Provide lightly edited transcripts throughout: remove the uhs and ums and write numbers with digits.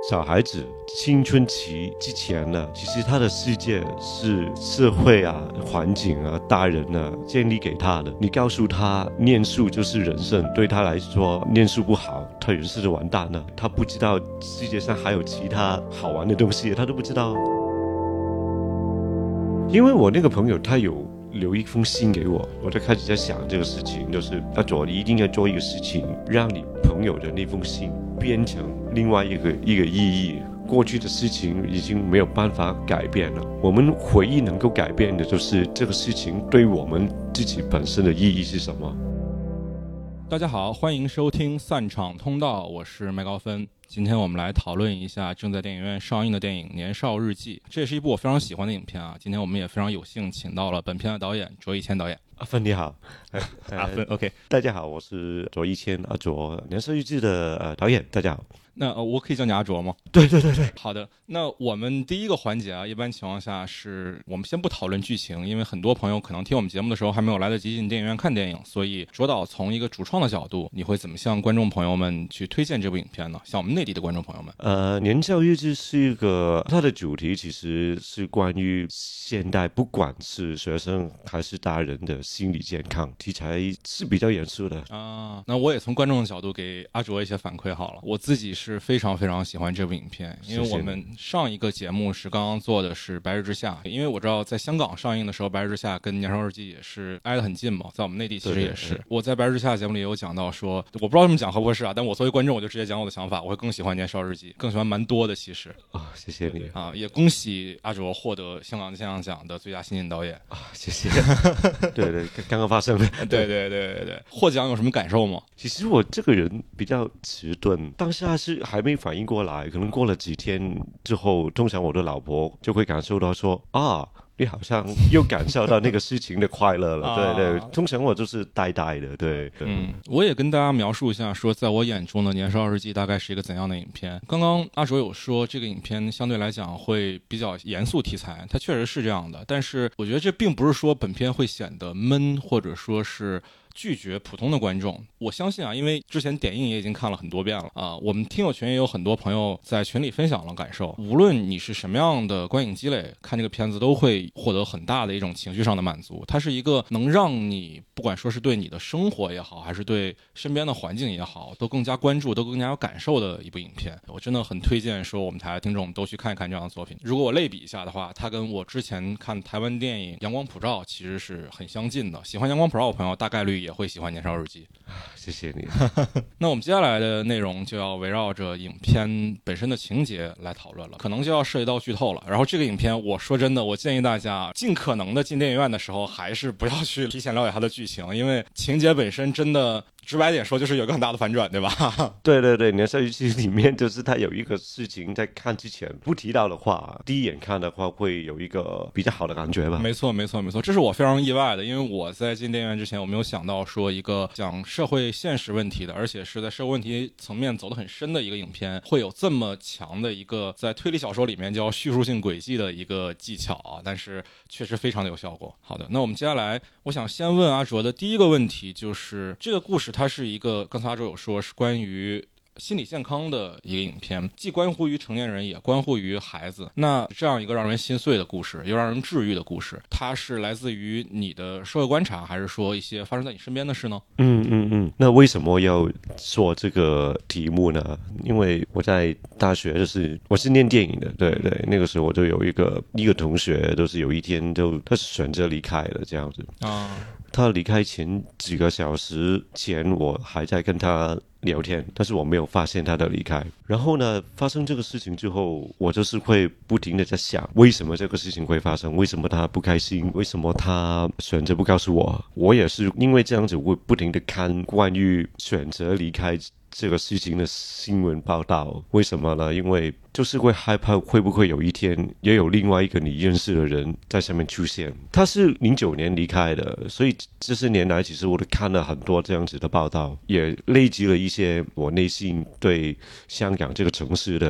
小孩子青春期之前呢，其实他的世界是社会啊、环境啊、大人啊建立给他的。你告诉他念书就是人生，对他来说念书不好，他人生就完蛋了。他不知道世界上还有其他好玩的东西，他都不知道。因为我那个朋友他有留一封信给我，我就开始在想这个事情，就是阿卓，你一定要做一个事情，让你朋友的那封信变成另外一个意义。过去的事情已经没有办法改变了，我们唯一能够改变的就是这个事情对我们自己本身的意义是什么。 大家好，欢迎收听散场通道，我是麦高芬。今天我们来讨论一下正在电影院上映的电影《年少日记》，这也是一部我非常喜欢的影片啊。今天我们也非常有幸请到了本片的导演卓一谦导演。 阿芬你好。 阿芬 OK， 大家好，我是卓一谦，阿卓，《年少日记》的导演。大家好。 那我可以叫你阿卓吗？ 对。 好的，那我们第一个环节啊，一般情况下是我们先不讨论剧情，因为很多朋友可能听我们节目的时候还没有来得及进电影院看电影，所以卓导从一个主创的角度，你会怎么向观众朋友们去推荐这部影片呢？像我们内地的观众朋友们， 年少日记是一个，它的主题其实是关于现代，不管是学生还是大人的心理健康，题材是比较严肃的啊。那我也从观众的角度给阿卓一些反馈好了，我自己是非常非常喜欢这部影片，因为我们上一个节目是刚刚做的是《白日之下》，因为我知道在香港上映的时候，《白日之下》跟《年少日记》也是挨得很近嘛，在我们内地其实也是。对，我在《白日之下》节目里也有讲到说，我不知道这么讲合不合适啊，但我作为观众，我就直接讲我的想法，我会更喜欢《年少日记》，更喜欢蛮多的其实。 啊，谢谢你啊，也恭喜阿卓获得香港金像奖的最佳新晋导演啊，谢谢。对，刚刚发生的。 对，获奖有什么感受吗？ 其实我这个人比较迟钝，当下是还没反应过来，可能过了几天之后，通常我的老婆就会感受到说啊，你好像又感受到那个事情的快乐了。对，通常我就是呆呆的。对。 我也跟大家描述一下，说在我眼中的《年少日记》大概是一个怎样的影片。刚刚阿卓有说这个影片相对来讲会比较严肃题材，它确实是这样的，但是我觉得这并不是说本片会显得闷，或者说是拒绝普通的观众。我相信啊，因为之前点映也已经看了很多遍了啊，我们听友群也有很多朋友在群里分享了感受，无论你是什么样的观影积累，看这个片子都会获得很大的一种情绪上的满足。它是一个能让你不管说是对你的生活也好，还是对身边的环境也好，都更加关注，都更加有感受的一部影片。我真的很推荐说我们台的听众都去看一看这样的作品。如果我类比一下的话，它跟我之前看台湾电影《阳光普照》其实是很相近的。喜欢《阳光普照》的朋友大概率也会喜欢《年少日记》。 谢谢你。 那我们接下来的内容就要围绕着影片本身的情节来讨论了，可能就要涉及到剧透了。然后这个影片，我说真的，我建议大家尽可能的进电影院的时候，还是不要去提前了解它的剧情，因为情节本身真的直白点说就是有一个很大的反转，对吧？ 对，年少日记里面就是它有一个事情在看之前不提到的话，第一眼看的话会有一个比较好的感觉吧。 没错，这是我非常意外的，因为我在进电影院之前，我没有想到说一个讲社会现实问题的，而且是在社会问题层面走得很深的一个影片，会有这么强的一个在推理小说里面叫叙述性轨迹的一个技巧啊，但是确实非常的有效果。好的，那我们接下来我想先问阿卓的第一个问题，就是这个故事它是一个，刚才阿卓有说是关于心理健康的一个影片，既关乎于成年人也关乎于孩子。那这样一个让人心碎的故事，又让人治愈的故事，它是来自于你的社会观察，还是说一些发生在你身边的事呢？ 那为什么要说这个题目呢？因为我在大学我是念电影的，对，那个时候我就有一个同学，就是有一天他是选择离开了这样子啊。他离开前几个小时前，我还在跟他聊天，但是我没有发现他的离开。然后呢，发生这个事情之后，我就是会不停的在想，为什么这个事情会发生？为什么他不开心？为什么他选择不告诉我？我也是因为这样子，会不停的看关于选择离开这个事情的新闻报道。为什么呢？因为就是会害怕会不会有一天也有另外一个你认识的人在上面出现。他是09年离开的，所以这些年来其实我都看了很多这样子的报道，也累积了一些我内心对香港这个城市的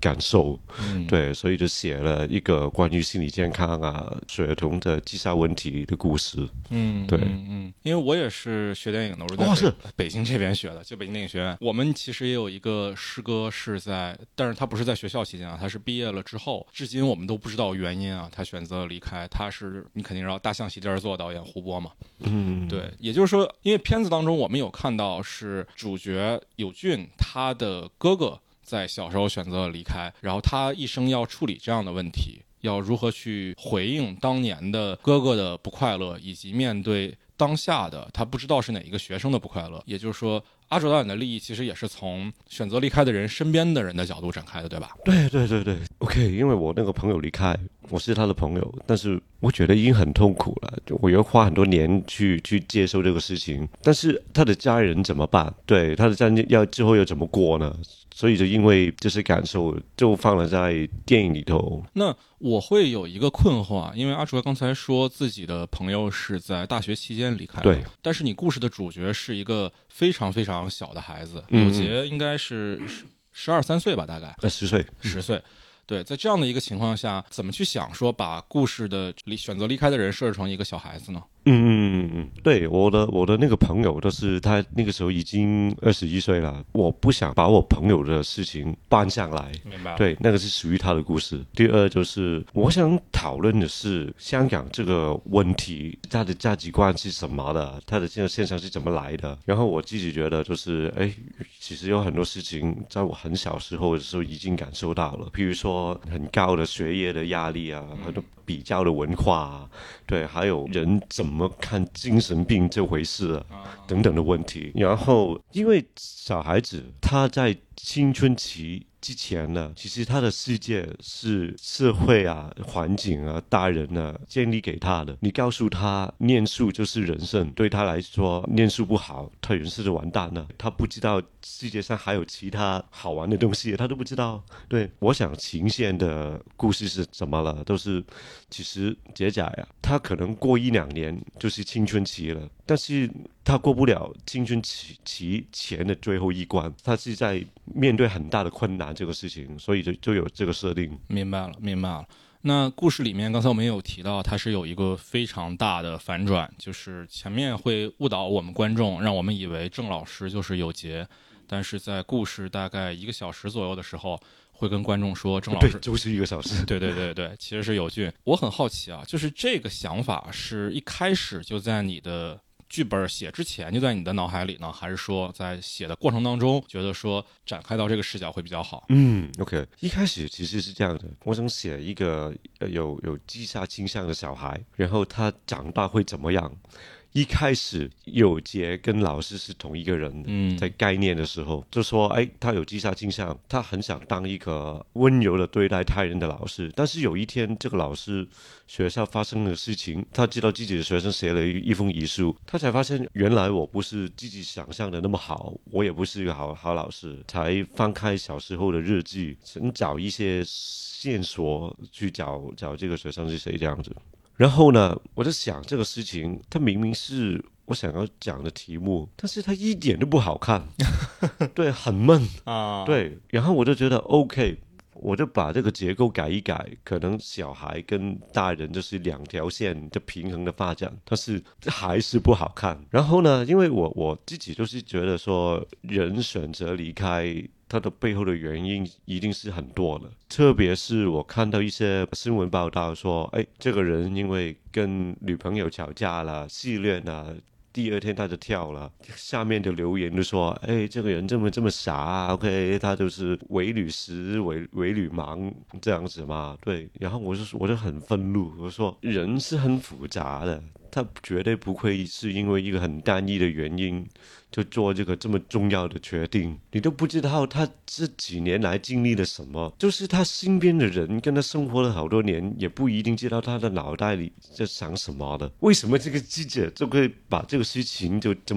感受，对，所以就写了一个关于心理健康啊、学童的自杀问题的故事。对， 因为我也是学电影的，我是在北京这边学的，就北京电影学院。我们其实也有一个师哥是在，但是他不是在学校期间啊，他是毕业了之后，至今我们都不知道原因啊，他选择离开。他是你肯定知道《大象席地而坐》导演胡波嘛，对，也就是说，因为片子当中我们有看到是主角友俊他的哥哥在小时候选择了离开，然后他一生要处理这样的问题，要如何去回应当年的哥哥的不快乐，以及面对当下的他不知道是哪一个学生的不快乐。也就是说，阿卓导演的利益其实也是从选择离开的人身边的人的角度展开的，对吧？ 对 OK， 因为我那个朋友离开，我是他的朋友，但是我觉得已经很痛苦了，我要花很多年去接受这个事情，但是他的家人怎么办？对，他的家人之后要怎么过呢？所以就因为这些感受就放了在电影里头。 那我会有一个困惑啊，因为阿卓刚才说自己的朋友是在大学期间离开的， 对， 但是你故事的主角是一个非常非常小的孩子，有杰应该是12、13岁吧，大概10岁。对，在这样的一个情况下，怎么去想说把故事的选择离开的人设置成一个小孩子呢？ 对，我的那个朋友都是他那个时候已经21岁了，我不想把我朋友的事情搬上来， 明白？ 对，那个是属于他的故事。第二就是我想讨论的是香港这个问题，他的价值观是什么的，他的这个现象是怎么来的。然后我自己觉得就是，其实有很多事情在我很小时候的时候已经感受到了，比如说很高的学业的压力啊，很多比较的文化啊，对，还有人怎么看精神病这回事啊，等等的问题。然后因为小孩子他在青春期之前呢，其实他的世界是社会啊、环境啊、大人啊建立给他的。你告诉他念书就是人生，对他来说念书不好，他人生就完蛋了。他不知道世界上还有其他好玩的东西，他都不知道。对，我想呈现的故事是什么了？都是其实杰仔啊，他可能过1-2年就是青春期了，但是他过不了青春期前的最后一关，他是在面对很大的困难这个事情，所以就有这个设定。 明白了。那故事里面刚才我们也有提到，它是有一个非常大的反转，就是前面会误导我们观众，让我们以为郑老师就是有杰，但是在故事大概1个小时左右的时候，会跟观众说郑老师对，就是1个小时。 对，其实是友俊。我很好奇啊，就是这个想法是一开始就在你的剧本写之前就在你的脑海里呢，还是说在写的过程当中觉得说展开到这个视角会比较好 ？OK， 一开始其实是这样的，我想写一个有自杀倾向的小孩，然后他长大会怎么样。一开始有杰跟老师是同一个人，在概念的时候就说，他有自杀倾向，他很想当一个温柔的对待他人的老师，但是有一天这个老师学校发生的事情，他知道自己的学生写了一封遗书，他才发现原来我不是自己想象的那么好，我也不是一个好老师，才翻开小时候的日记，想找一些线索去找这个学生是谁这样子。然后呢，我在想这个事情，它明明是我想要讲的题目，但是它一点都不好看，对，很闷啊，对。然后我就觉得 OK， 我就把这个结构改一改，可能小孩跟大人就是2条线的平衡的发展，但是还是不好看。然后呢，因为我自己就是觉得说，人选择离开，它的背后的原因一定是很多的，特别是我看到一些新闻报道说，这个人因为跟女朋友吵架了，系恋了，第2天他就跳了，下面的留言就说，这个人这么傻 ，OK， 他就是伪女时伪女盲这样子嘛，对。然后我就很愤怒，我说人是很复杂的，他绝对不会是因为一个很单一的原因就做这个这么重要的决定，你都不知道他这几年来经历了什么，就是他身边的人跟他生活了好多年，也不一定知道他的脑袋里在想什么的。为什么这个记者就会把这个事情就这么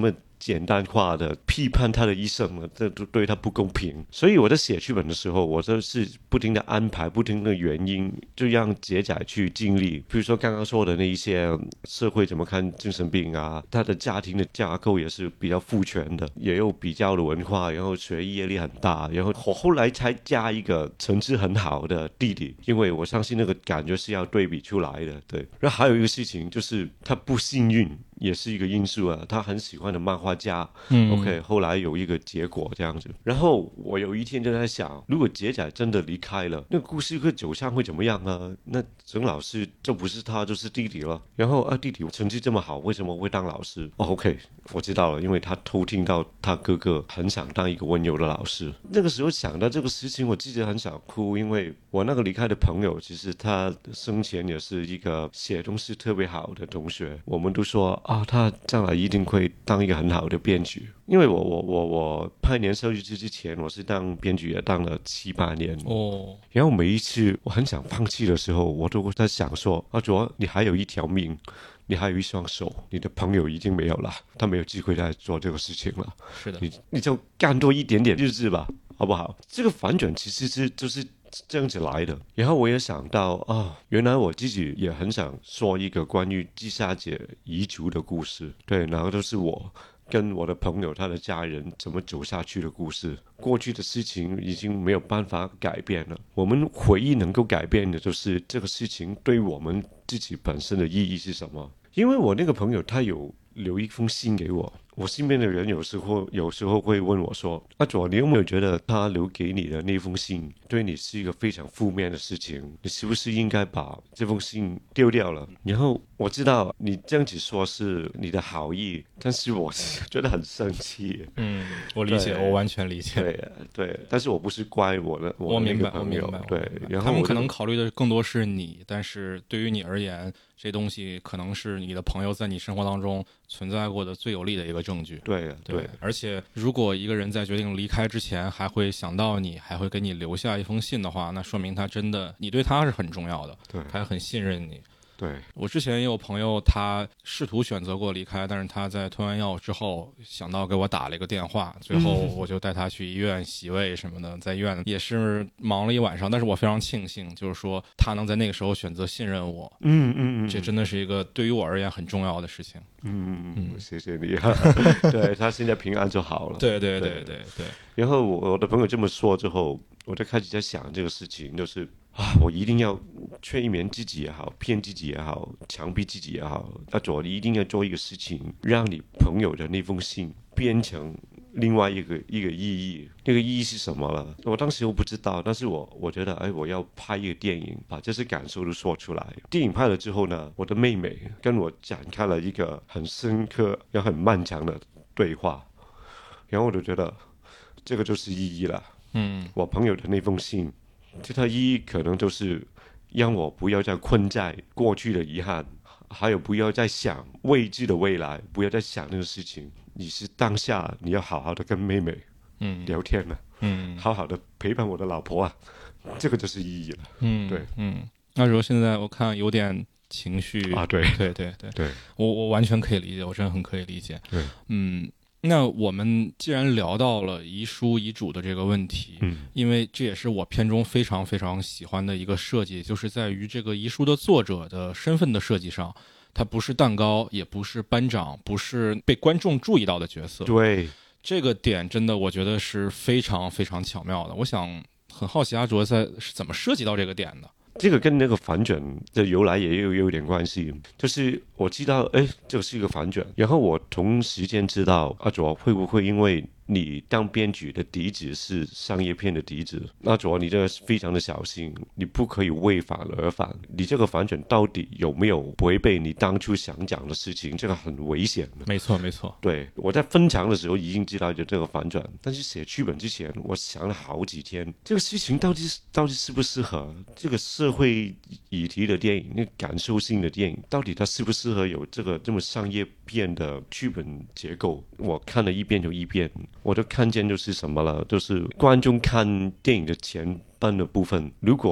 简单化的批判他的一生了，这对他不公平。所以我在写剧本的时候，我就是不停的安排不停的原因，就让杰仔去经历，比如说刚刚说的那一些社会怎么看精神病啊，他的家庭的架构也是比较父权的，也有比较的文化，然后学业压力很大，然后我后来才加一个成绩很好的弟弟，因为我相信那个感觉是要对比出来的。对，然后还有一个事情就是他不幸运也是一个因素啊，他很喜欢的漫画家，OK， 后来有一个结果这样子。然后我有一天就在想，如果杰仔真的离开了，那个故事会走向会怎么样啊？那沈老师就不是他，就是弟弟了。然后弟弟成绩这么好，为什么会当老师？OK， 我知道了，因为他偷听到他哥哥很想当一个温柔的老师。那个时候想到这个事情，我自己很想哭，因为我那个离开的朋友，其实他生前也是一个写东西特别好的同学，我们都说他将来一定会当一个很好的编剧。因为我拍年少日记之前，我是当编剧也当了7、8年哦。然后每一次我很想放弃的时候，我都在想说，阿卓，你还有一条命，你还有一双手，你的朋友已经没有了，他没有机会再做这个事情了。 是的， 你就干多一点点日子吧，好不好？这个反转其实就是这样子来的。然后我也想到原来我自己也很想说一个关于季夏姐遗族的故事，对，然后都是我跟我的朋友他的家人怎么走下去的故事。过去的事情已经没有办法改变了，我们回忆能够改变的就是这个事情对我们自己本身的意义是什么。因为我那个朋友他有留一封信给我，我身边的人有时候会问我说，阿卓，你有没有觉得他留给你的那封信对你是一个非常负面的事情，你是不是应该把这封信丢掉了？然后我知道你这样子说是你的好意，但是我觉得很生气。 我理解，我完全理解。 对，但是我不是怪我明白， 我明白。对，然后他们可能考虑的更多是你，但是对于你而言，这东西可能是你的朋友在你生活当中存在过的最有力的一个证据。 对， 而且如果一个人在决定离开之前还会想到你，还会给你留下一封信的话，那说明他真的你对他是很重要的， 对， 他很信任你。 对， 我之前也有朋友，他试图选择过离开，但是他在吞完药之后想到给我打了一个电话，最后我就带他去医院洗胃什么的，在医院也是忙了一晚上，但是我非常庆幸，就是说他能在那个时候选择信任我。这真的是一个对于我而言很重要的事情。 谢谢你对，他现在平安就好了。 对。 然后我的朋友这么说之后，我就开始在想这个事情，就是我一定要催眠自己也好，骗自己也好，强逼自己也好，你一定要做一个事情，让你朋友的那封信变成另外一个意义。那个意义是什么了？我当时又不知道，但是我觉得我要拍一个电影，把这些感受都说出来。电影拍了之后呢，我的妹妹跟我展开了一个很深刻也很漫长的对话，然后我就觉得这个就是意义了。我朋友的那封信，这套意义可能就是让我不要再困在过去的遗憾，还有不要再想未知的未来，不要再想那个事情。你是当下，你要好好的跟妹妹聊天了，好好的陪伴我的老婆啊，这个就是意义了。对。 那时候现在我看有点情绪啊，对， 我完全可以理解，我真的很可以理解。 对， 那我们既然聊到了遗书遗嘱的这个问题，因为这也是我片中非常非常喜欢的一个设计，就是在于这个遗书的作者的身份的设计上，他不是蛋糕，也不是班长，不是被观众注意到的角色。 对， 这个点真的我觉得是非常非常巧妙的。我想很好奇阿卓是怎么设计到这个点的。 这个跟那个反转的由来也有点关系，就是我知道，这是一个反转，然后我同时间知道阿卓会不会因为你当编剧的底子是商业片的底子，阿卓你这个非常的小心，你不可以为反而反，你这个反转到底有没有违背你当初想讲的事情，这个很危险的。 没错。 对，我在分场的时候已经知道有这个反转，但是写剧本之前我想了好几天，这个事情到底适不适合这个社会议题的电影，那个感受性的电影，到底它适不适合有这个这么商业片的剧本结构。我看了一遍就一遍，我就看见就是什么了，就是观众看电影的前半的部分，如果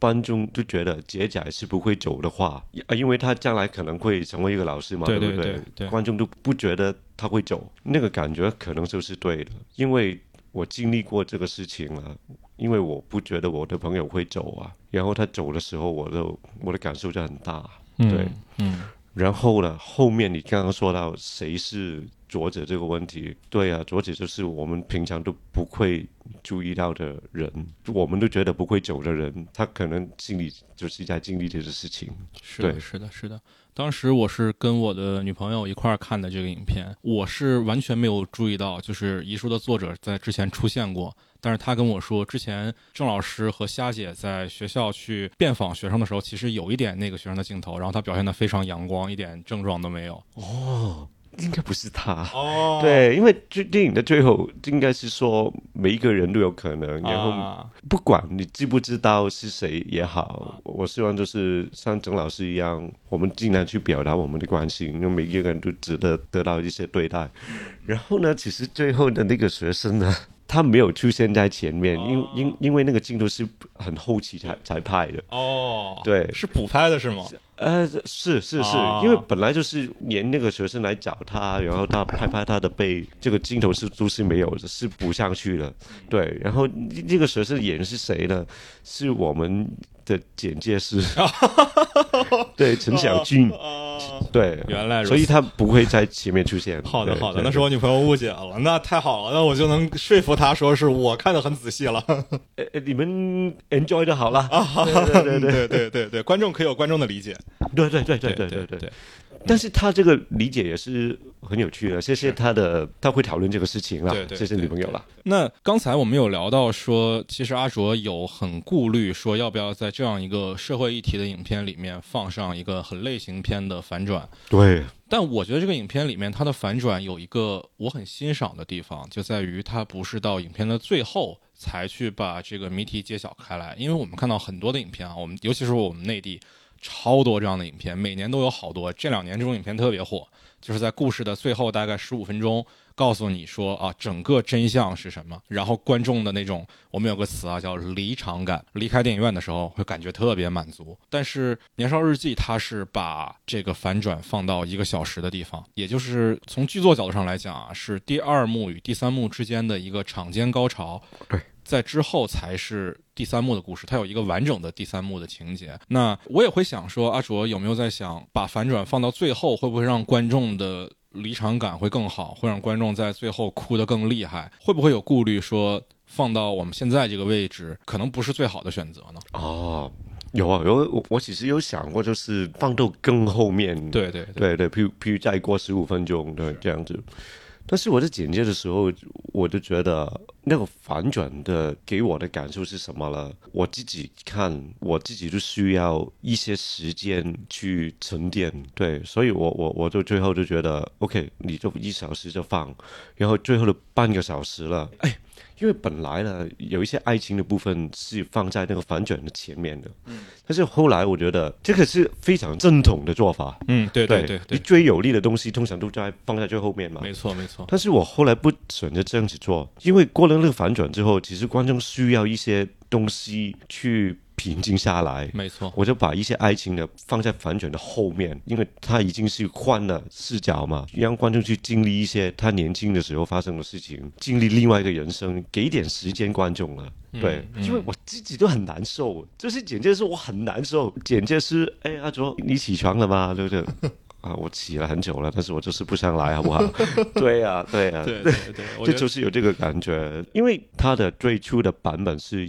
观众就觉得杰仔是不会走的话，因为他将来可能会成为一个老师嘛， 对不对， 观众都不觉得他会走，那个感觉可能就是对的，因为我经历过这个事情了，因为我不觉得我的朋友会走啊，然后他走的时候，我的感受就很大，对，然后呢，后面你刚刚说到谁是作者这个问题，对啊，作者就是我们平常都不会注意到的人，我们都觉得不会走的人，他可能心里就是在经历这个事情。 是的，是的，是的。当时我是跟我的女朋友一块儿看的这个影片，我是完全没有注意到，就是遗书的作者在之前出现过。但是他跟我说，之前郑老师和虾姐在学校去遍访学生的时候，其实有一点那个学生的镜头，然后他表现得非常阳光，一点症状都没有。 哦，应该不是他哦， 对，因为电影的最后应该是说每一个人都有可能，然后不管你知不知道是谁也好，我希望就是像郑老师一样，我们尽量去表达我们的关心，因为每一个人都值得得到一些对待。然后呢，其实最后的那个学生呢，他没有出现在前面，因为那个镜头是很后期才拍的。 哦， 对， 是补拍的是吗？ 是，因为本来就是连那个学生来找他，然后他拍他的背，这个镜头都是没有的，是补上去的。对，然后这个学生演的是谁呢？是我们的简介师，对，陈小俊。对， 原来如此， 所以他不会在前面出现。 好的，那是我女朋友误解了，那太好了，那我就能说服她说是我看得很仔细了。 你们 enjoy 就好了。 对，观众可以有观众的理解。对。 但是他这个理解也是很有趣的，谢谢他会讨论这个事情了，谢谢女朋友了。 那刚才我们有聊到说，其实阿卓有很顾虑说要不要在这样一个社会议题的影片里面放上一个很类型片的反转。 对， 但我觉得这个影片里面它的反转有一个我很欣赏的地方，就在于它不是到影片的最后才去把这个谜题揭晓开来。因为我们看到很多的影片啊，我们尤其是我们内地超多这样的影片，每年都有好多，这2年这种影片特别火，就是在故事的最后大概15分钟告诉你说啊，整个真相是什么，然后观众的那种，我们有个词啊叫离场感，离开电影院的时候会感觉特别满足。但是年少日记它是把这个反转放到1个小时的地方，也就是从剧作角度上来讲啊，是第2幕与第3幕之间的一个场间高潮。 对， 在之后才是第3幕的故事，它有一个完整的第3幕的情节。那我也会想说，阿卓有没有在想，把反转放到最后，会不会让观众的离场感会更好，会让观众在最后哭得更厉害？会不会有顾虑说，放到我们现在这个位置，可能不是最好的选择呢？ 哦，有啊，我其实有想过，就是放到更后面，对，譬如再过15分钟，对，这样子。但是我在剪接的时候，我就觉得那个反转的给我的感受是什么了？我自己看，我自己就需要一些时间去沉淀，对，所以我就最后就觉得 ，OK， 你就1小时就放，然后最后的半个小时了，因为本来呢有一些爱情的部分是放在那个反转的前面的，但是后来我觉得这个是非常正统的做法，对，你最有利的东西通常都放在最后面嘛， 没错。 但是我后来不选择这样子做，因为过了那个反转之后，其实观众需要一些东西去平静下来， 没错， 我就把一些爱情的放在反转的后面，因为他已经是换了视角嘛，让观众去经历一些他年轻的时候发生的事情，经历另外一个人生，给一点时间观众了。对，因为我自己都很难受，就是简介是我很难受，简介是阿卓你起床了吗？对不对？我起了很久了，但是我就是不想来，好不好？对啊， 对， 这就是有这个感觉。因为它的最初的版本是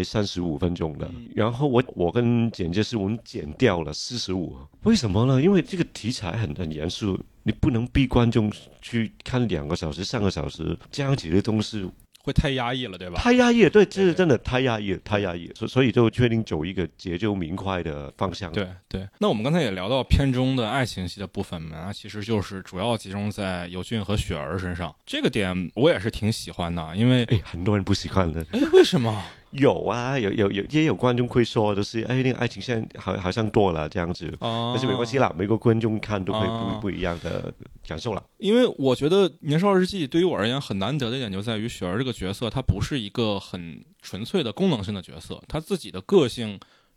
135分钟的，然后我跟剪接师我们剪掉了45，为什么呢？因为这个题材很严肃，你不能逼观众去看2个小时、3个小时这样子的东西。 会太压抑了，对吧？ 太压抑了，对，这是真的太压抑了，所以就确定走一个节奏明快的方向。 对。那我们刚才也聊到片中的爱情戏的部分嘛，其实就是主要集中在尤俊和雪儿身上。这个点我也是挺喜欢的，因为很多人不喜欢的。 为什么？ 有啊，也有观众会说，就是那个爱情线好像多了这样子，但是没关系啦，每个观众看都会不一样的感受了。 因为我觉得《年少日记》对于我而言很难得的一点就在于雪儿这个角色，她不是一个很纯粹的功能性的角色，她自己的个性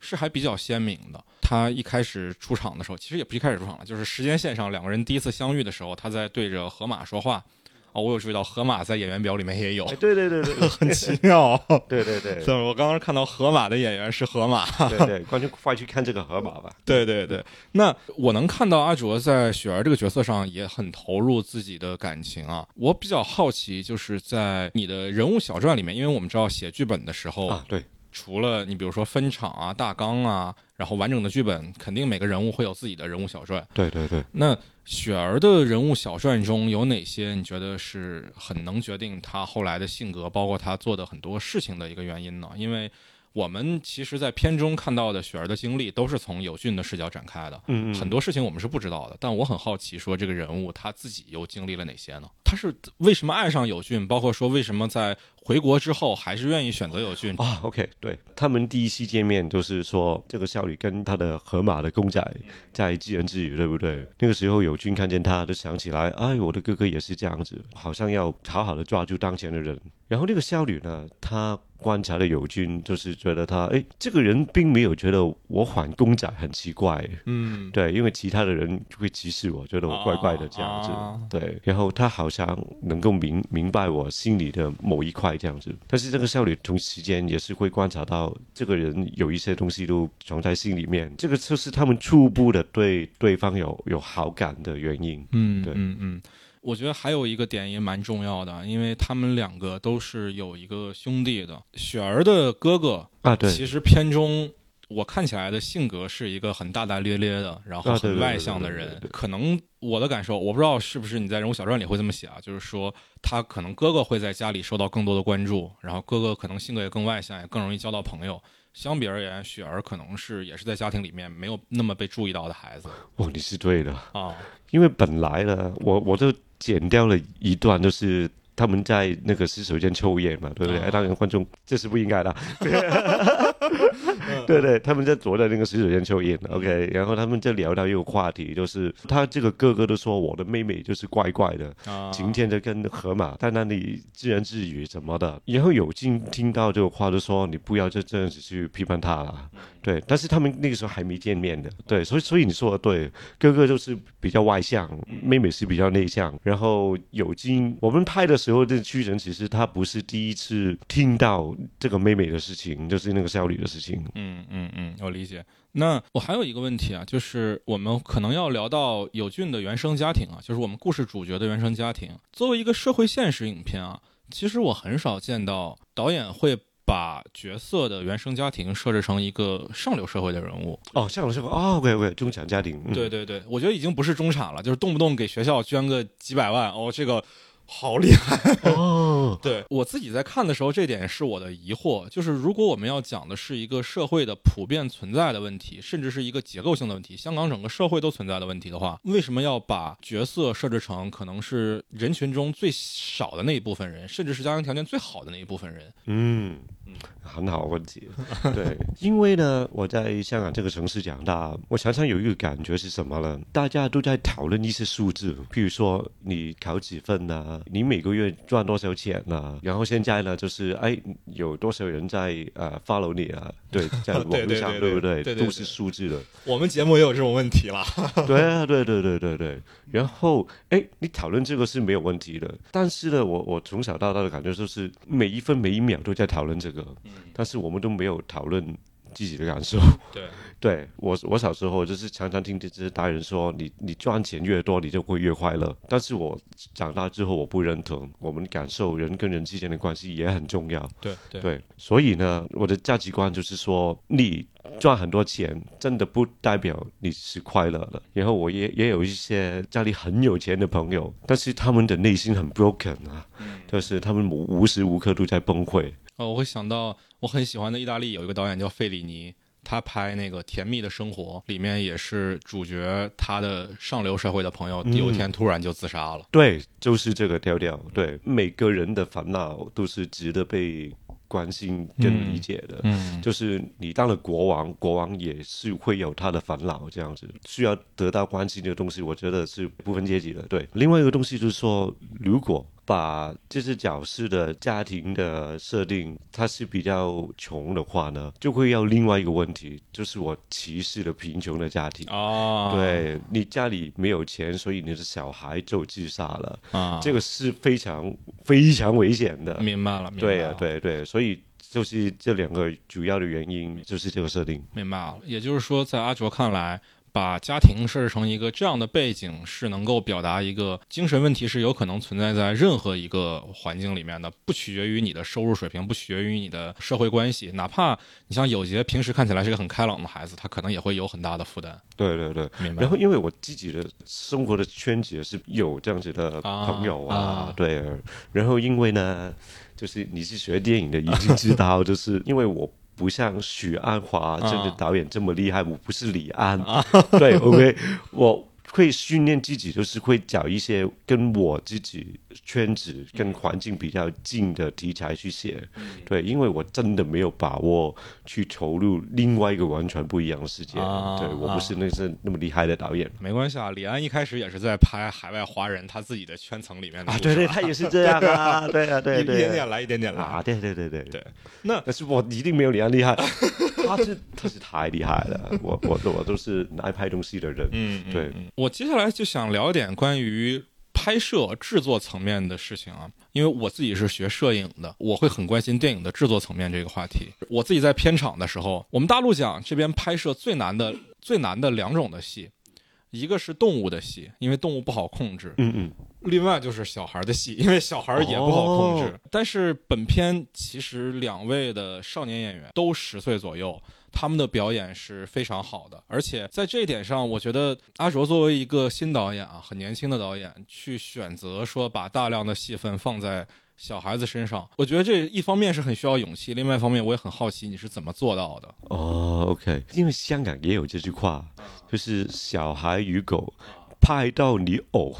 是还比较鲜明的。他一开始出场的时候，其实也不一开始出场了，就是时间线上两个人第一次相遇的时候，他在对着河马说话。我有注意到河马在演员表里面也有， 对对对对， 很奇妙。 对对对， 我刚刚看到河马的演员是河马， 对对，观众快去看这个河马吧。 对对对，那我能看到阿卓在雪儿这个角色上也很投入自己的感情啊。我比较好奇，就是在你的人物小传里面，因为我们知道写剧本的时候对， 除了你比如说分场啊、大纲啊，然后完整的剧本，肯定每个人物会有自己的人物小传。 对对对， 那雪儿的人物小传中有哪些你觉得是很能决定她后来的性格，包括她做的很多事情的一个原因呢？因为我们其实在片中看到的雪儿的经历都是从友俊的视角展开的，很多事情我们是不知道的。但我很好奇，说这个人物他自己又经历了哪些呢？他是为什么爱上友俊，包括说为什么在回国之后还是愿意选择友俊 ？OK， 对，他们第一期见面就是说这个少女跟她的河马的公仔在自言自语，对不对？那个时候友俊看见他就想起来，哎，我的哥哥也是这样子，好像要好好的抓住当前的人。然后那个少女呢，她观察了友俊，就是觉得他，哎，这个人并没有觉得我还公仔很奇怪，对，因为其他的人会歧视我，觉得我怪怪的这样子，对。然后他好像能够明白我心里的某一块这样子，但是这个少女同时间也是会观察到这个人有一些东西都藏在心里面，这个就是他们初步的对对方有好感的原因，对， 我觉得还有一个点也蛮重要的，因为他们两个都是有一个兄弟的。雪儿的哥哥对， 其实片中我看起来的性格是一个很大大咧咧的，然后很外向的人。可能我的感受，我不知道是不是你在人物小传里会这么写啊，就是说他可能哥哥会在家里受到更多的关注，然后哥哥可能性格也更外向，也更容易交到朋友。相比而言，雪儿可能也是在家庭里面没有那么被注意到的孩子。 你是对的啊，因为本来呢，我就剪掉了一段，就是他们在那个洗手间抽烟嘛，对不对？当然观众这是不应该的，对对，他们在坐在那个洗手间抽烟 ，OK， 然后他们在聊到一个话题，就是他这个哥哥都说我的妹妹就是怪怪的，今天在跟河马在那里自言自语什么的，然后有进听到这个话就说你不要就这样子去批判他了，对，但是他们那个时候还没见面的，对，所以你说的对，哥哥就是比较外向，妹妹是比较内向，然后有进我们拍的时候，这屈臣其实他不是第一次听到这个妹妹的事情，就是那个少女的事情。 我理解。那我还有一个问题啊，就是我们可能要聊到友俊的原生家庭啊，就是我们故事主角的原生家庭。作为一个社会现实影片啊，其实我很少见到导演会把角色的原生家庭设置成一个上流社会的人物。 上流社会OK， 中产家庭。 对对对，我觉得已经不是中产了，就是动不动给学校捐个几百万这个好厉害对，我自己在看的时候，这点是我的疑惑，就是如果我们要讲的是一个社会的普遍存在的问题，甚至是一个结构性的问题，香港整个社会都存在的问题的话，为什么要把角色设置成可能是人群中最少的那一部分人，甚至是家庭条件最好的那一部分人？ 很好问题。对，因为呢，我在香港这个城市长大，我常常有一个感觉是什么呢？大家都在讨论一些数字，譬如说你考几分啊，你每个月赚多少钱啊，然后现在呢，就是有多少人在follow 你啊？对，在网络上对不对？都是数字的。 我们节目也有这种问题了。 对啊，对。然后你讨论这个是没有问题的，但是呢，我从小到大的感觉就是每一分每一秒都在讨论这个，但是我们都没有讨论自己的感受。对，我小时候就是常常听这些大人说，你赚钱越多，你就会越快乐。但是我长大之后，我不认同。我们感受人跟人之间的关系也很重要。对，所以呢，我的价值观就是说，你赚很多钱，真的不代表你是快乐的。然后我也有一些家里很有钱的朋友，但是他们的内心很 broken 啊，就是他们无时无刻都在崩溃。 我会想到我很喜欢的意大利有一个导演叫费里尼，他拍那个《甜蜜的生活》里面也是主角他的上流社会的朋友有一天突然就自杀了。 对，就是这个调调。对，每个人的烦恼都是值得被关心跟理解的。就是你当了国王，国王也是会有他的烦恼，这样子需要得到关心的东西，我觉得是不分阶级的。对，另外一个东西就是说，如果把这只角色的家庭的设定，它是比较穷的话呢，就会要另外一个问题，就是我歧视了贫穷的家庭。对，你家里没有钱，所以你的小孩就自杀了这个是非常非常危险的。 明白了。 对啊，对，所以就是这两个主要的原因，就是这个设定。 明白了，也就是说，在阿卓看来，把家庭设置成一个这样的背景，是能够表达一个精神问题是有可能存在在任何一个环境里面的，不取决于你的收入水平，不取决于你的社会关系，哪怕你像有杰平时看起来是个很开朗的孩子，他可能也会有很大的负担。 对， 明白。 然后因为我自己的生活的圈子是有这样子的朋友对，然后因为呢，就是你是学电影的，已经知道，就是因为我不像许鞍华这个导演这么厉害，我不是李安对 ，OK， 我会训练自己，就是会找一些跟我自己圈子跟环境比较近的题材去写。对，因为我真的没有把握去投入另外一个完全不一样的世界。对，我不是那么厉害的导演。 没关系啊，李安一开始也是在拍海外华人他自自己的圈层里面的对，他也是这样啊，对， 一点点来，一点点来啊，对。 但是我一定没有李安厉害，他是太厉害了，我都是爱拍东西的人。对。 我接下来就想聊一点关于拍摄制作层面的事情啊，因为我自己是学摄影的，我会很关心电影的制作层面这个话题。我自己在片场的时候，我们大陆讲这边拍摄最难的两种的戏，一个是动物的戏，因为动物不好控制，另外就是小孩的戏，因为小孩也不好控制。但是本片其实两位的少年演员都10岁左右，他们的表演是非常好的，而且在这一点上，我觉得阿卓作为一个新导演啊，很年轻的导演，去选择说把大量的戏份放在小孩子身上，我觉得这一方面是很需要勇气，另外一方面我也很好奇你是怎么做到的。 OK， 因为香港也有这句话，就是小孩与狗拍到你呕。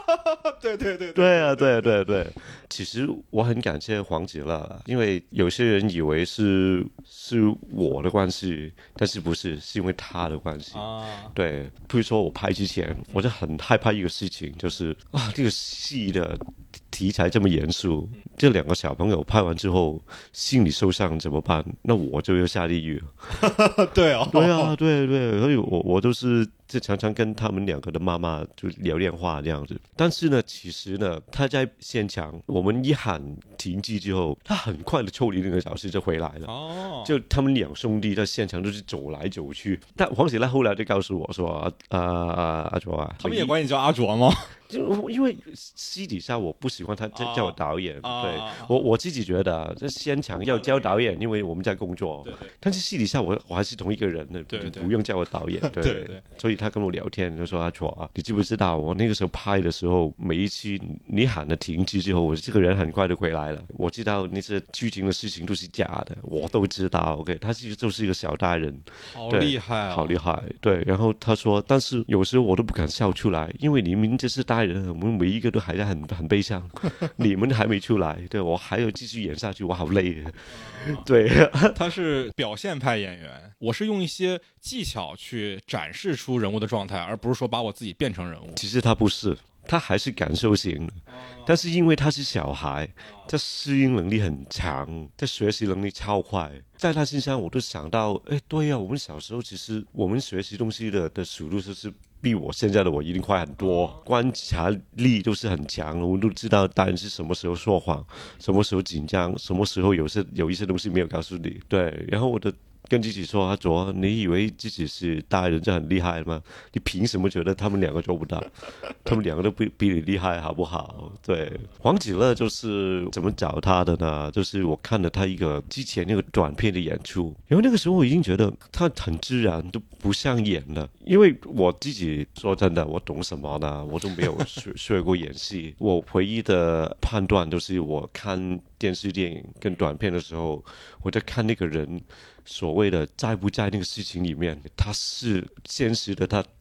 对。其实我很感谢黄子乐，因为有些人以为是我的关系，但是不是，是因为他的关系。对，比如说我拍之前，我就很害怕一个事情，就是这个戏的题材这么严肃，这两个小朋友拍完之后心理受伤怎么办？那我就要下地狱。 对， 所以我都是就常常跟他们两个的妈妈就聊电话这样子。但是呢，其实呢，他在现场，我们一喊停机之后，他很快的抽离那个小时就回来了。就他们两兄弟在现场都是走来走去。但黄子乐后来就告诉我说：“阿卓啊， 他们也管你叫阿卓吗？” 就因为私底下我不喜欢他叫我导演，对，我自己觉得这现场要叫导演，因为我们在工作，但是私底下我还是同一个人的，不用叫我导演，对。所以他跟我聊天就说：“阿卓啊，你知不知道我那个时候拍的时候，每一期你喊了停机之后，我这个人很快就回来了。我知道那些剧情的事情都是假的，我都知道。OK， 他其实就是一个小大人， 好厉害， 好厉害。对，然后他说，但是有时候我都不敢笑出来，因为你们这是大人，我们每一个都还在很悲伤，你们还没出来，对我还要继续演下去，我好累。对， 他是表现派演员，我是用一些技巧去展示出人物的状态，而不是说把我自己变成人物。 其实他不是。他还是感受型的，但是因为他是小孩，他适应能力很强，他学习能力超快。在他身上，我都想到，对啊，我们小时候其实我们学习东西的速度就是比我现在的我一定快很多，观察力都是很强的。我们都知道大人是什么时候说谎，什么时候紧张，什么时候有一些东西没有告诉你。对，然后我的。跟自己说，阿卓，你以为自己是大人就很厉害吗？你凭什么觉得他们两个做不到？他们两个都比你厉害，好不好？对，黄子乐就是怎么找他的呢？就是我看了他一个之前那个短片的演出，然后那个时候我已经觉得他很自然，都不像演了。因为我自己说真的，我懂什么呢？我都没有学过演戏，我唯一的判断都是我看电视电影跟短片的时候，我在看那个人所谓的在不在那个事情里面，他是现实的，他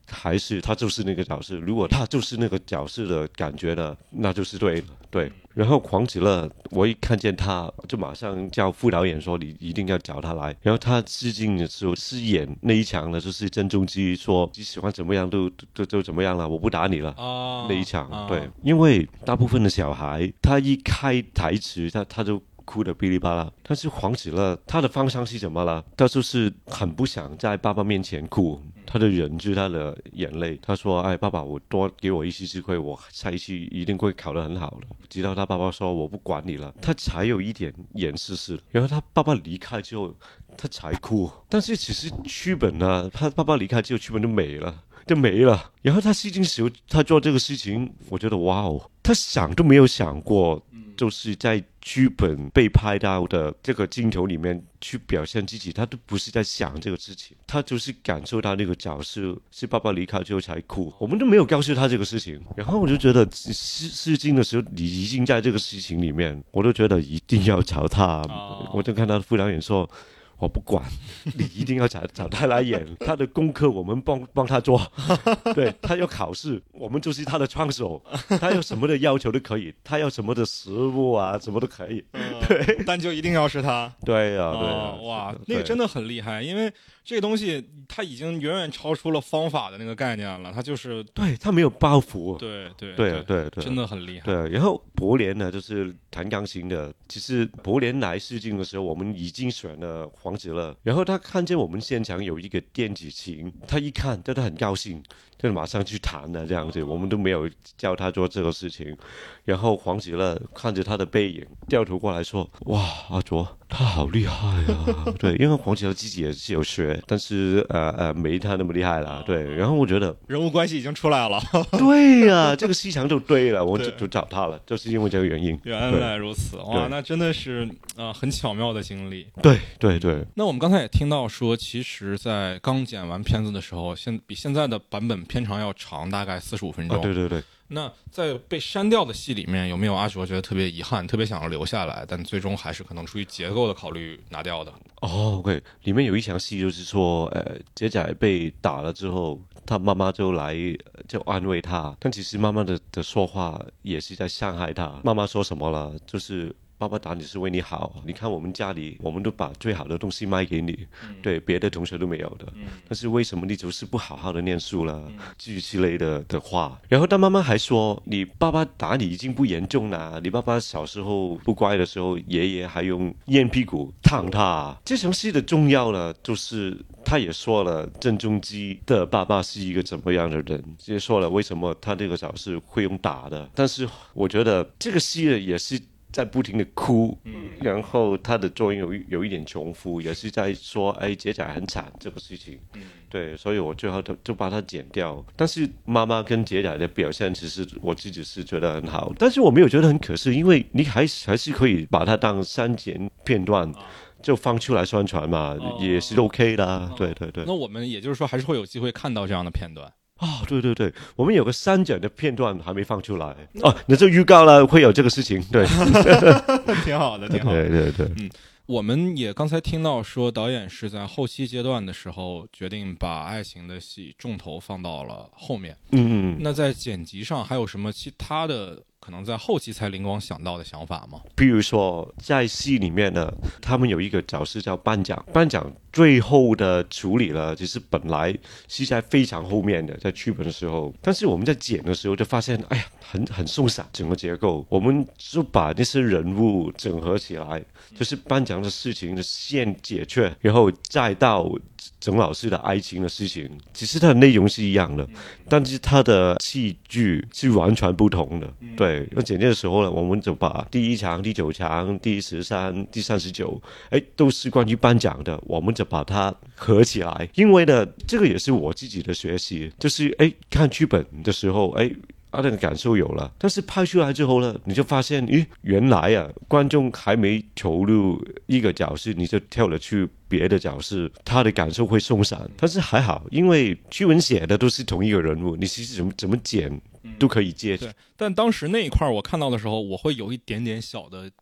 还是他就是那个角色？如果他就是那个角色的感觉呢，那就是对的，对。然后黄子乐，我一看见他就马上叫副导演说你一定要找他来。然后他试镜的时候是演那一场呢，就是郑中基说你喜欢怎么样都怎么样了，我不打你了那一场，对。因为大部分的小孩他一开台词他就哭得噼里啪啦，但是黄子乐他的方向是什么了？他就是很不想在爸爸面前哭，他的忍住他的眼泪。他说：“哎，爸爸，我多给我一次机会，我下一期一定会考得很好的。”直到他爸爸说：“我不管你了”，他才有一点眼湿湿。然后他爸爸离开之后，他才哭。但是其实剧本呢，他爸爸离开之后，剧本就没了。然后他试镜时候，他做这个事情，我觉得哇哦，他想都没有想过，就是在剧本被拍到的这个镜头里面去表现自己，他都不是在想这个事情，他就是感受到那个角色是爸爸离开之后才哭，我们都没有告诉他这个事情。然后我就觉得试镜的时候，你已经在这个事情里面，我都觉得一定要找他。我就看他的副导演说。我不管，你一定要找他来演。他的功课我们帮他做，对，他要考试，我们就是他的窗手。他有什么的要求都可以，他要什么的食物啊，什么都可以。 对，但就一定要是他。 对呀，对呀， 哇，那个真的很厉害，因为这个东西他已经远远超出了方法的那个概念了，他就是对他没有包袱。 对， 真的很厉害。 对，然后柏联呢，就是弹钢琴的。其实柏联来试镜的时候，我们已经选了黄子乐，然后他看见我们现场有一个电子琴，他一看，他很高兴，就马上去弹了这样子。我们都没有叫他做这个事情。然后黄子乐看着他的背影，掉头过来说：“哇，阿卓，他好厉害啊！”对，因为黄子乐自己也是有学，但是没他那么厉害啦。对，然后我觉得人物关系已经出来了。 对呀，这个市场就对了，我就找他了，就是因为这个原因。 原来如此，哇，那真的是很巧妙的经历。 对。 那我们刚才也听到说，其实，在刚剪完片子的时候，比现在的版本片长要长，大概45分钟。 对。 那在被删掉的戏里面，有没有阿卓觉得特别遗憾，特别想要留下来，但最终还是可能出于结构的考虑拿掉的 ？OK， 里面有一场戏就是说，杰仔被打了之后，他妈妈就来就安慰他，但其实妈妈的说话也是在伤害他。妈妈说什么了？就是爸爸打你是为你好，你看我们家里我们都把最好的东西卖给你，对别的同学都没有的，但是为什么你就是不好好的念书了，之类的话。然后他妈妈还说，你爸爸打你已经不严重了，你爸爸小时候不乖的时候，爷爷还用烟屁股烫他。这场戏的重要呢，就是他也说了郑中基的爸爸是一个怎么样的人，也说了为什么他这个角色会用打的。但是我觉得这个戏也是在不停的哭，然后他的作用有一点重复，也是在说杰仔很惨这个事情，对，所以我最后就把它剪掉。但是妈妈跟杰仔的表现，其实我自己是觉得很好，但是我没有觉得很可惜，因为你还是可以把它当删减片段。就放出来宣传嘛，也是 OK 的。对。 那我们也就是说，还是会有机会看到这样的片段。 对，我们有个删减的片段还没放出来那就预告了会有这个事情，对， 挺好的。 对。 我们也刚才听到说，导演是在后期阶段的时候决定把爱情的戏重头放到了后面。那在剪辑上还有什么其他的可能在后期才灵光想到的想法吗？ 比如说在戏里面呢，他们有一个角色叫班长，班长最后的处理了，其实本来是在非常后面的，在剧本的时候，但是我们在剪的时候就发现，哎呀，很松散整个结构，我们就把那些人物整合起来，就是班长的事情的线解决，然后再到郑老师的爱情的事情，其实它的内容是一样的，但是它的戏剧是完全不同的。对，那剪接的时候呢，我们就把第1场、第9场、第13、第39，都是关于颁奖的，我们就把它合起来。因为呢，这个也是我自己的学习，就是看剧本的时候，那个感受有了，但是拍出来之后呢，你就发现，原来观众还没投入一个角色，你就跳了去别的角色，他的感受会松散。但是还好，因为剧本写的都是同一个人物，你其实怎么剪都可以接。 对，但当时那一块我看到的时候，我会有一点点小的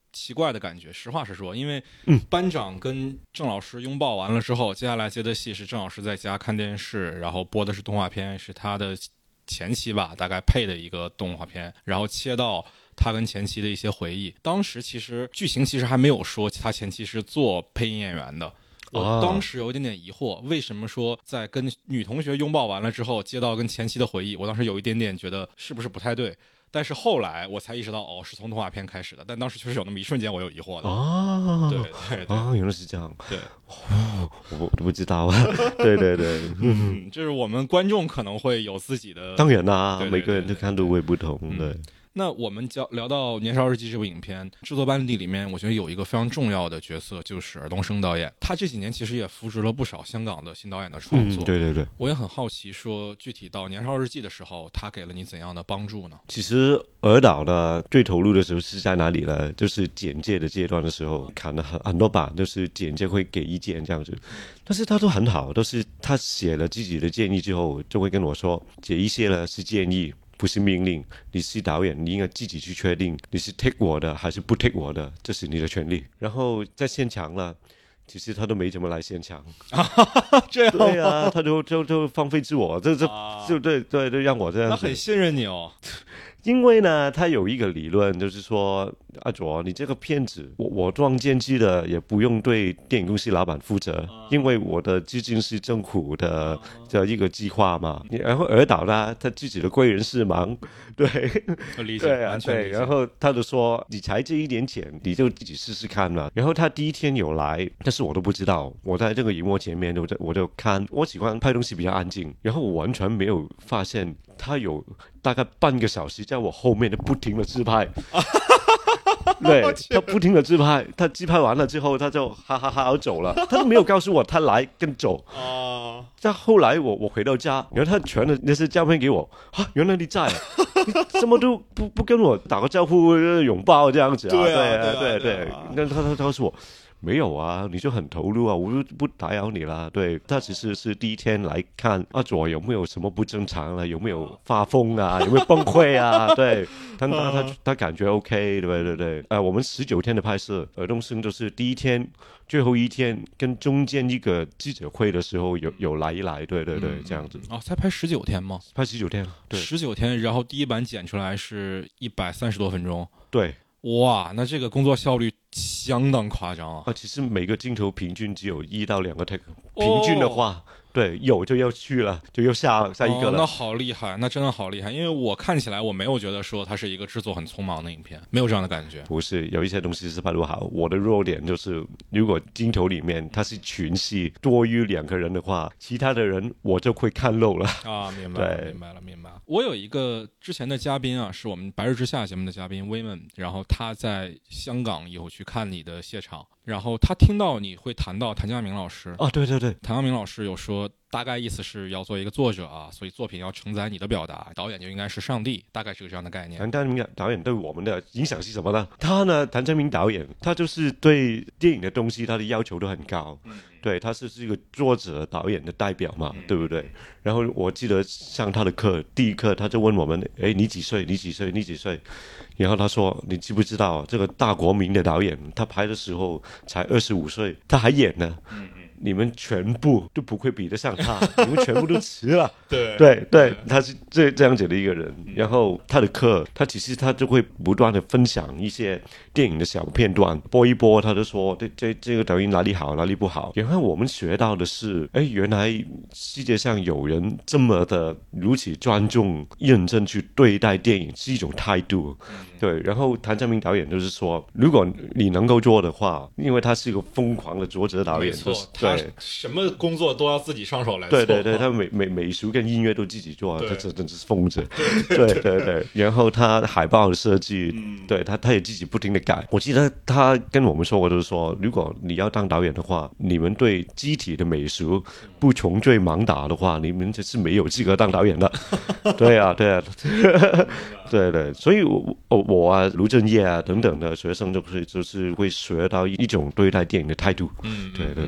奇怪的感觉，实话实说，因为班长跟郑老师拥抱完了之后，接下来接的戏是郑老师在家看电视，然后播的是动画片，是他的前妻吧，大概配的一个动画片，然后切到他跟前妻的一些回忆。当时其实剧情其实还没有说他前妻是做配音演员的。我当时有一点点疑惑，为什么说在跟女同学拥抱完了之后接到跟前妻的回忆，我当时有一点点觉得是不是不太对，但是后来我才意识到，是从动画片开始的。但当时确实有那么一瞬间我有疑惑的。对， 原来是这样。 对， 我不知道啊。对， 就是我们观众可能会有自己的， 当然啦， 对每个人的看度会不同。对。 那我们聊到《年少日记》这部影片，制作班底里面，我觉得有一个非常重要的角色，就是尔冬升导演。他这几年其实也扶植了不少香港的新导演的创作。 对。 我也很好奇，说具体到《年少日记》的时候，他给了你怎样的帮助呢？ 其实尔导呢，最投入的时候是在哪里呢？就是简介的阶段的时候，看了很多版，就是简介会给意见这样子。但是他都很好，都是他写了自己的建议之后，就会跟我说，这一些呢是建议，不是命令，你是导演，你应该自己去确定你是 take 我的还是不 take 我的，这是你的权利。然后在现场了，其实他都没怎么来现场。 这样？ 对啊，他就放飞自我，就对，让我这样子。 那很信任你哦。 因为呢，他有一个理论，就是说，阿卓，你这个片子，我撞见机的也不用对电影公司老板负责，因为我的资金是政府的一个计划嘛。然后尔导呢，他自己的贵人事忙，对， 理解， 对啊，对。然后他就说，你才这一点钱，你就自己试试看嘛。然后他第一天有来，但是我都不知道，我在这个荧幕前面，我就看，我喜欢拍东西比较安静，然后我完全没有发现他有大概半个小时在我后面的不停的自拍。对，他不停的自拍，他自拍完了之后，他就哈哈哈走了，他都没有告诉我他来跟走。但后来我回到家，然后他传了那些照片给我，原来你在，你怎么都不跟我打个招呼、拥抱这样子啊？对，那他告诉我。没有啊，你就很投入啊，我就不打扰你了。对，他只是第一天来看阿佐有没有什么不正常了，有没有发疯啊，有没有崩溃啊？对，他感觉 OK， 对。我们19天的拍摄，尔冬升就是第一天、最后一天跟中间一个记者会的时候有来一来，对，这样子。 才拍19天吗？ 拍19天，对 ，19天，然后第一版剪出来是130多分钟， 对。 哇，那这个工作效率相当夸张啊！ 其实每个镜头平均只有1到2个 take， 平均的话，对，有就要去了，就要下一个了。 那好厉害，那真的好厉害！因为我看起来我没有觉得说它是一个制作很匆忙的影片，没有这样的感觉。 不是，有一些东西是拍得好。我的弱点就是，如果镜头里面它是群戏多于2个人的话，其他的人我就会看漏了。 明白了。我有一个之前的嘉宾啊，是我们《白日之下》节目的嘉宾威文，然后他在香港有去看你的谢场，然后他听到你会谈到谭家明老师。 对， 谭家明老师有说，大概意思是要做一个作者啊，所以作品要承载你的表达，导演就应该是上帝，大概是个这样的概念。 谭家明导演对我们的影响是什么呢？他呢，谭家明导演，他就是对电影的东西他的要求都很高。对，他是一个作者导演的代表嘛，对不对？然后我记得上他的课，第一课他就问我们，你几岁？然后他说，你知不知道这个大国民的导演，他拍的时候才25岁，他还演呢。你们全部都不会比得上他，你们全部都迟了。对，他是这样子的一个人。然后他的课，其实他就会不断的分享一些电影的小片段，播一播，他就说这个导演哪里好，哪里不好。然后我们学到的是，原来世界上有人这么的如此专注、认真去对待电影，是一种态度。对，然后谭家明导演就是说，如果你能够做的话，因为他是一个疯狂的作者导演， 没错，他什么工作都要自己上手来做。 对，他美术跟音乐都自己做，这真是疯子。对，然后他海报的设计，对他也自己不停的改。我记得他跟我们说过，就是说，如果你要当导演的话，你们对机体的美术不穷追猛打的话，你们是没有资格当导演的。对啊。对，所以我啊，卢正业啊等等的学生就是会学到一种对待电影的态度。对。 刚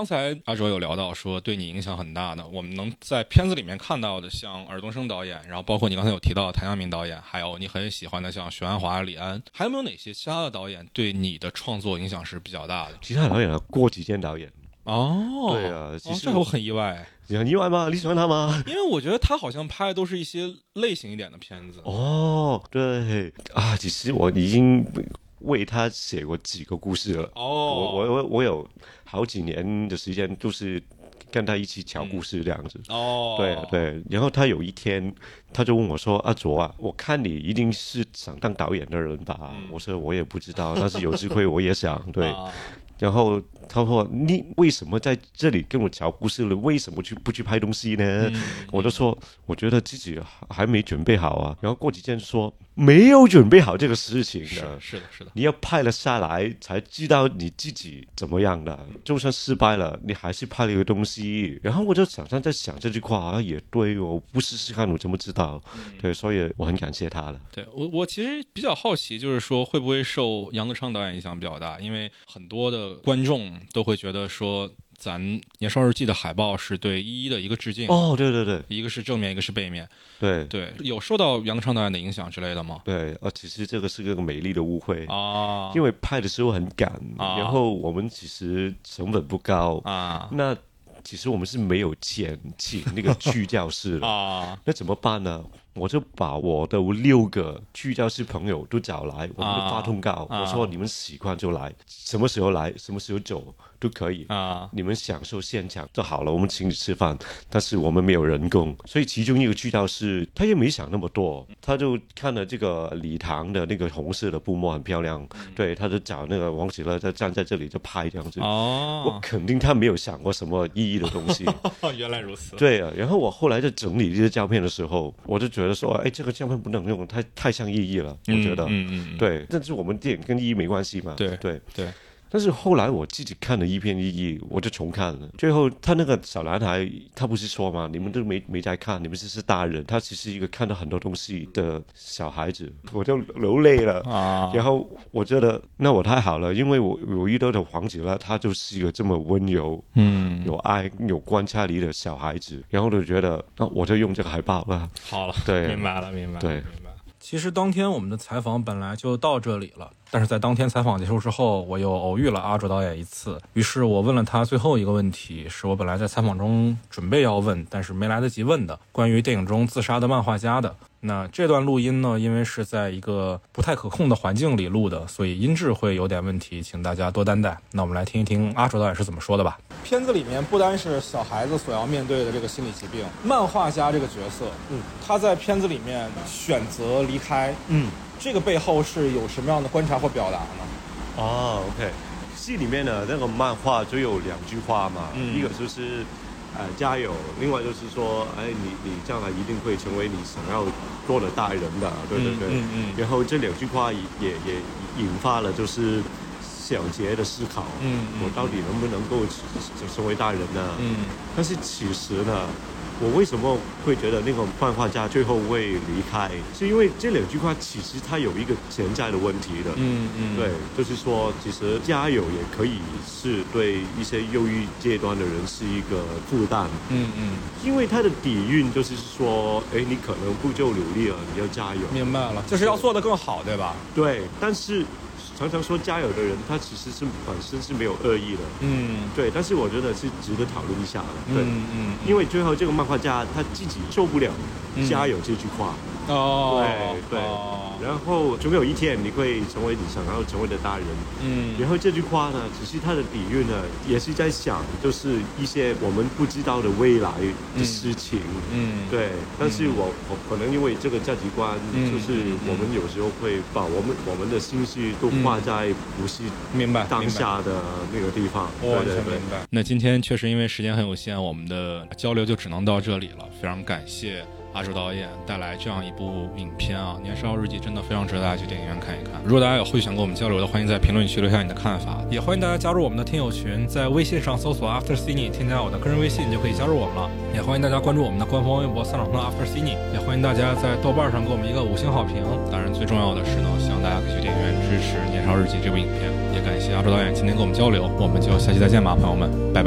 才阿卓有聊到说对你影响很大的，我们能在片子里面看到的，像尔冬升导演，然后包括你刚才有提到的谭阳明导演，还有你很喜欢的像许鞍华、李安，还有没有哪些其他的导演对你的创作影响是比较大的？ 其他导演郭启坚导演。 哦， 对啊，其实这我很意外。 你很意外吗？你喜欢他吗？ 因为我觉得他好像拍的都是一些类型一点的片子。 哦，对啊，其实我已经为他写过几个故事了。 哦， 我有好几年的时间都是跟他一起讲故事这样子。 哦， 对，然后他有一天他就问我说：“阿卓啊，我看你一定是想当导演的人吧？”我说：“我也不知道，但是有机会我也想。”对。然后他说：“你为什么在这里跟我讲故事了？为什么不去拍东西呢？”我就说：“我觉得自己还没准备好啊。”然后过几天说：“没有准备好这个事情的， 是的， 你要拍了下来才知道你自己怎么样的。就算失败了，你还是拍了一个东西。”然后我就常常在想这句话好像也对，我不试试看我怎么知道？对，所以我很感谢他了。 对，我其实比较好奇，就是说会不会受杨德昌导演影响比较大？因为很多的观众都会觉得说，咱《年少日记》的海报是对一一的一个致敬。 哦，对， 一个是正面，一个是背面。 对， 有受到杨德昌导演的影响之类的吗？ 对，其实这个是个美丽的误会啊， 因为拍的时候很赶，然后我们其实成本不高啊， 那其实我们是没有钱请那个剧教室的啊， 那怎么办呢？我就把我的6个剧教室朋友都找来，我们就发通告，我说你们习惯就来，什么时候来，什么时候走都可以啊， 你们享受现场就好了，我们请你吃饭，但是我们没有人工。所以其中一个剧教室他也没想那么多，他就看了这个礼堂的那个红色的布幕很漂亮，对，他就找那个王喜乐就站在这里就拍这样子。我肯定他没有想过什么意义的东西。 原来如此。 对啊，然后我后来在整理这些照片的时候，我就觉得说，哎，这个照片不能用，太像意义了，我觉得。对，但是我们电影跟意义没关系嘛。 对。 但是后来我自己看了一遍意义，我就重看了。最后他那个小男孩，他不是说吗？你们都没在看，你们只是大人。他其实一个看到很多东西的小孩子，我就流泪了啊。然后我觉得那我太好了，因为我遇到的黄子乐，他就是一个这么温柔、有爱、有观察力的小孩子。然后就觉得，那我就用这个海报吧。 好了， 对， 明白了。 对。 其实当天我们的采访本来就到这里了，但是在当天采访结束之后，我又偶遇了阿卓导演一次。于是我问了他最后一个问题，是我本来在采访中准备要问，但是没来得及问的，关于电影中自杀的漫画家的。那这段录音呢，因为是在一个不太可控的环境里录的，所以音质会有点问题，请大家多担待。那我们来听一听阿卓导演是怎么说的吧。片子里面不单是小孩子所要面对的这个心理疾病，漫画家这个角色，他在片子里面选择离开，这个背后是有什么样的观察或表达呢 ？OK， 戏里面的那个漫画就有2句话嘛，一个就是加油，另外就是说，哎，你将来一定会成为你想要做的大人的，对。然后这2句话也引发了就是小杰的思考，我到底能不能够成为大人呢？但是其实呢，我为什么会觉得那个漫画家最后会离开，是因为这2句话其实它有一个潜在的问题的。对，就是说其实加油也可以是对一些忧郁阶段的人是一个负担。因为它的底蕴就是说，哎，你可能不够努力了，你要加油。 明白了，就是要做得更好，对吧？ 对，但是常常说加油的人，他其实是本身是没有恶意的。对，但是我觉得是值得讨论一下的。对，因为最后这个漫画家他自己受不了加油这句话。对。然后总有一天你会成为你想要成为的大人。然后这句话呢，其实它的底蕴呢，也是在想，就是一些我们不知道的未来的事情。对。但是我可能因为这个价值观，就是我们有时候会把我们的心绪都花在不是当下的那个地方。 完全明白。 那今天确实因为时间很有限，我们的交流就只能到这里了。非常感谢阿卓导演带来这样一部影片啊，《年少日记》真的非常值得大家去电影院看一看。如果大家有后续想跟我们交流的，欢迎在评论区留下你的看法，也欢迎大家加入我们的听友群，在微信上搜索 After Cine， 添加我的个人微信就可以加入我们了。也欢迎大家关注我们的官方微博3场通 After Cine， 也欢迎大家在豆瓣上给我们一个5星好评。当然最重要的是呢，希望大家可以去电影院支持《年少日记》这部影片。也感谢阿卓导演今天跟我们交流，我们就下期再见吧，朋友们，拜拜。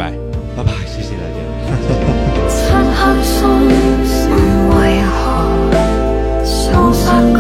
拜拜，谢谢大家。 漆黑心事為何掃失？